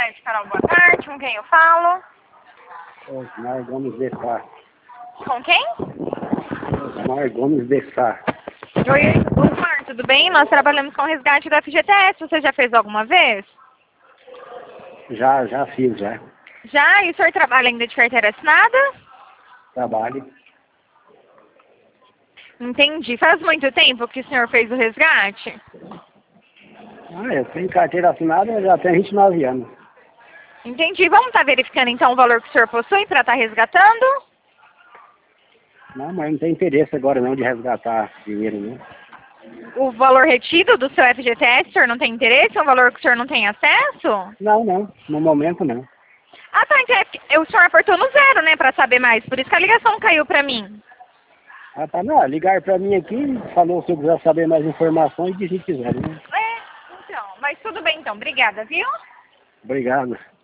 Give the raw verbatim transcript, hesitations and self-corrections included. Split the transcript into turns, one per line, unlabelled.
tarde, Carol. Boa tarde. Com quem eu falo?
Osmar Gomes de Sá.
Com quem?
Osmar Gomes de Sá.
Oi, Osmar, tudo bem? Nós trabalhamos com resgate da F G T S. Você já fez alguma vez?
Já, já fiz, já.
Já? E o senhor trabalha ainda de carteira assinada?
Trabalho.
Entendi. Faz muito tempo que o senhor fez o resgate?
Ah, eu tenho carteira assinada, eu já tenho vinte e nove anos.
Entendi. Vamos estar verificando então o valor que o senhor possui para estar resgatando?
Não, mas não tem interesse agora não de resgatar dinheiro, né?
O valor retido do seu F G T S, o senhor não tem interesse? É um valor que o senhor não tem acesso?
Não, não. No momento não.
Ah, tá. Então é, o senhor apertou no zero, né, para saber mais. Por isso que a ligação caiu para mim.
Ah, tá, não. Ligaram pra mim aqui, falou se eu quiser saber mais informações e disse que quiser, né?
É, então. Mas tudo bem então. Obrigada, viu?
Obrigado.